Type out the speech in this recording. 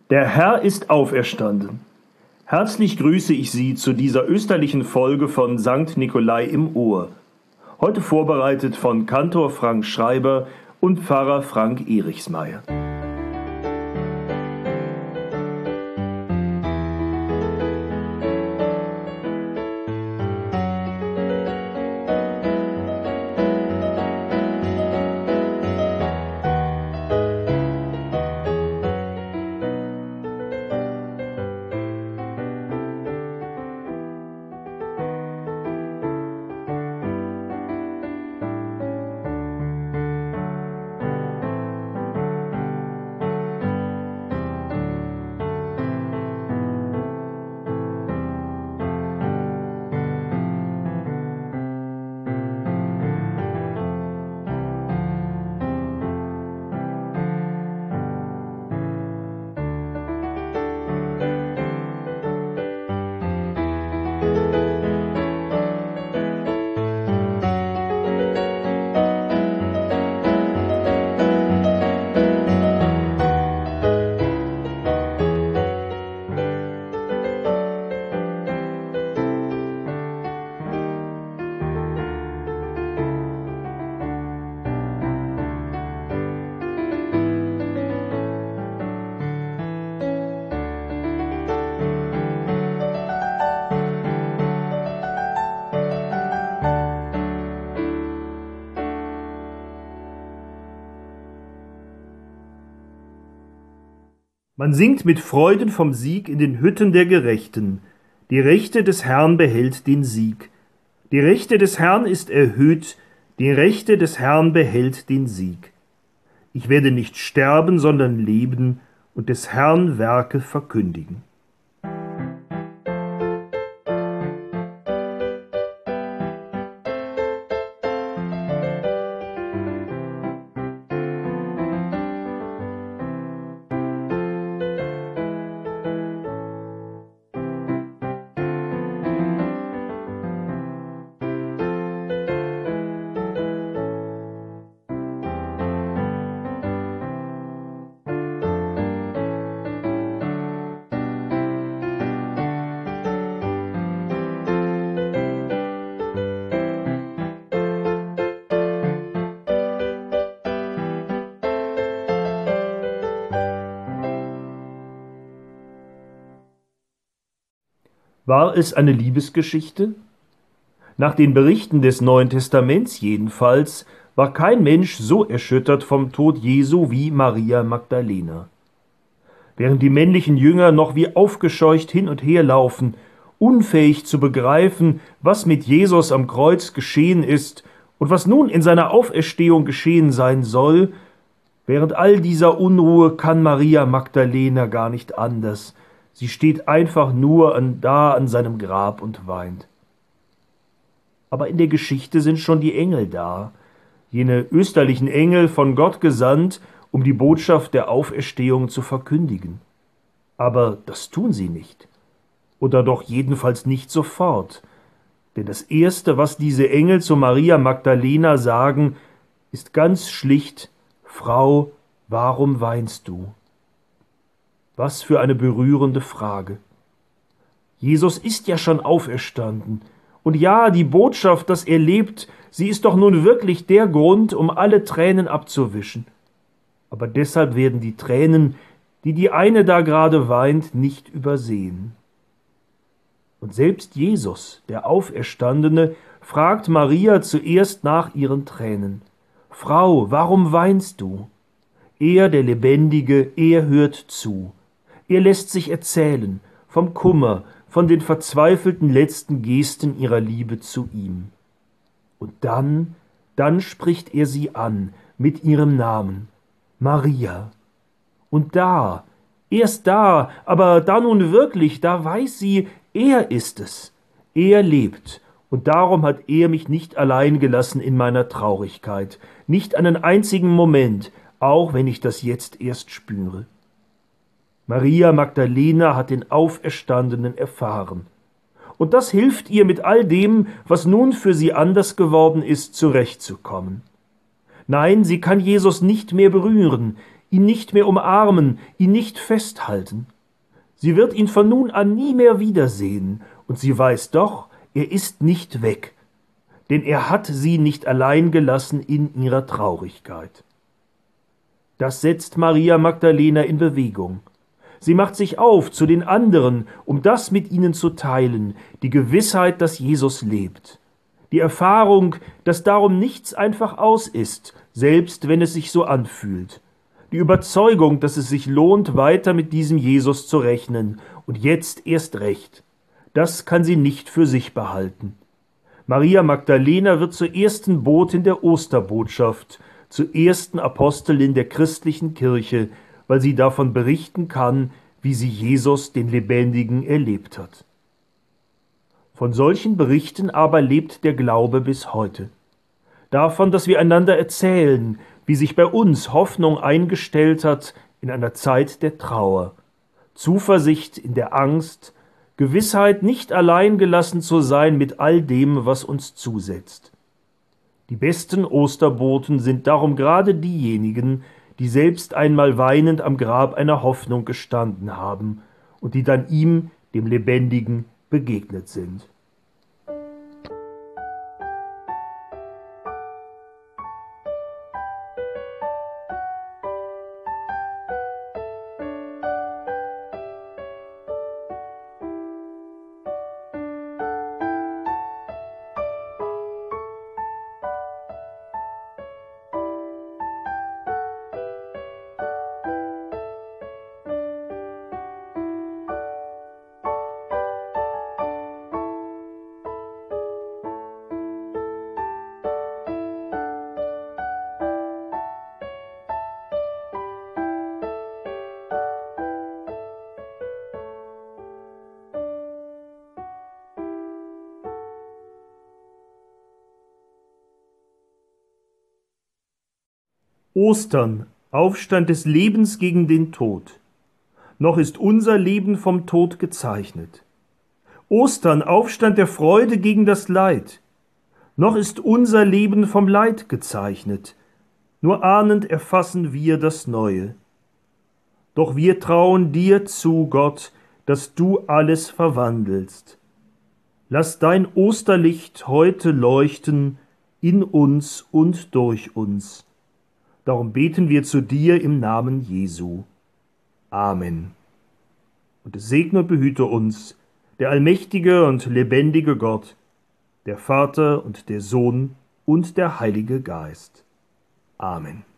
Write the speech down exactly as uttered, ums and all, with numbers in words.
Der Herr ist auferstanden. Herzlich grüße ich Sie zu dieser österlichen Folge von Sankt Nikolai im Ohr. Heute vorbereitet von Kantor Frank Schreiber und Pfarrer Frank Erichsmeier. Man singt mit Freuden vom Sieg in den Hütten der Gerechten. Die Rechte des Herrn behält den Sieg. Die Rechte des Herrn ist erhöht, die Rechte des Herrn behält den Sieg. Ich werde nicht sterben, sondern leben und des Herrn Werke verkündigen. War es eine Liebesgeschichte? Nach den Berichten des Neuen Testaments jedenfalls war kein Mensch so erschüttert vom Tod Jesu wie Maria Magdalena. Während die männlichen Jünger noch wie aufgescheucht hin und her laufen, unfähig zu begreifen, was mit Jesus am Kreuz geschehen ist und was nun in seiner Auferstehung geschehen sein soll, während all dieser Unruhe kann Maria Magdalena gar nicht anders. Sie steht einfach nur an, da an seinem Grab und weint. Aber in der Geschichte sind schon die Engel da, jene österlichen Engel von Gott gesandt, um die Botschaft der Auferstehung zu verkündigen. Aber das tun sie nicht. Oder doch jedenfalls nicht sofort. Denn das Erste, was diese Engel zu Maria Magdalena sagen, ist ganz schlicht: Frau, warum weinst du? Was für eine berührende Frage. Jesus ist ja schon auferstanden. Und ja, die Botschaft, dass er lebt, sie ist doch nun wirklich der Grund, um alle Tränen abzuwischen. Aber deshalb werden die Tränen, die die eine da gerade weint, nicht übersehen. Und selbst Jesus, der Auferstandene, fragt Maria zuerst nach ihren Tränen. Frau, warum weinst du? Er, der Lebendige, er hört zu. Er lässt sich erzählen vom Kummer, von den verzweifelten letzten Gesten ihrer Liebe zu ihm. Und dann, dann spricht er sie an mit ihrem Namen, Maria. Und da, erst da, aber da nun wirklich, da weiß sie, er ist es. Er lebt, und darum hat er mich nicht allein gelassen in meiner Traurigkeit, nicht einen einzigen Moment, auch wenn ich das jetzt erst spüre. Maria Magdalena hat den Auferstandenen erfahren. Und das hilft ihr, mit all dem, was nun für sie anders geworden ist, zurechtzukommen. Nein, sie kann Jesus nicht mehr berühren. ihn nicht mehr umarmen, ihn nicht festhalten. Sie wird ihn von nun an nie mehr wiedersehen, und sie weiß doch, er ist nicht weg, denn er hat sie nicht allein gelassen in ihrer Traurigkeit. Das setzt Maria Magdalena in Bewegung. Sie macht sich auf zu den anderen, um das mit ihnen zu teilen, die Gewissheit, dass Jesus lebt. Die Erfahrung, dass darum nichts einfach aus ist, selbst wenn es sich so anfühlt. Die Überzeugung, dass es sich lohnt, weiter mit diesem Jesus zu rechnen, und jetzt erst recht. Das kann sie nicht für sich behalten. Maria Magdalena wird zur ersten Botin der Osterbotschaft, zur ersten Apostelin der christlichen Kirche, weil sie davon berichten kann, wie sie Jesus, den Lebendigen, erlebt hat. Von solchen Berichten aber lebt der Glaube bis heute. Davon, dass wir einander erzählen, wie sich bei uns Hoffnung eingestellt hat in einer Zeit der Trauer, Zuversicht in der Angst, Gewissheit, nicht allein gelassen zu sein mit all dem, was uns zusetzt. Die besten Osterboten sind darum gerade diejenigen, die selbst einmal weinend am Grab einer Hoffnung gestanden haben und die dann ihm, dem Lebendigen, begegnet sind. Ostern, Aufstand des Lebens gegen den Tod. Noch ist unser Leben vom Tod gezeichnet. Ostern, Aufstand der Freude gegen das Leid. Noch ist unser Leben vom Leid gezeichnet. Nur ahnend erfassen wir das Neue. Doch wir trauen dir zu, Gott, dass du alles verwandelst. Lass dein Osterlicht heute leuchten in uns und durch uns. Darum beten wir zu dir im Namen Jesu. Amen. Und es segne und behüte uns der allmächtige und lebendige Gott, der Vater und der Sohn und der Heilige Geist. Amen.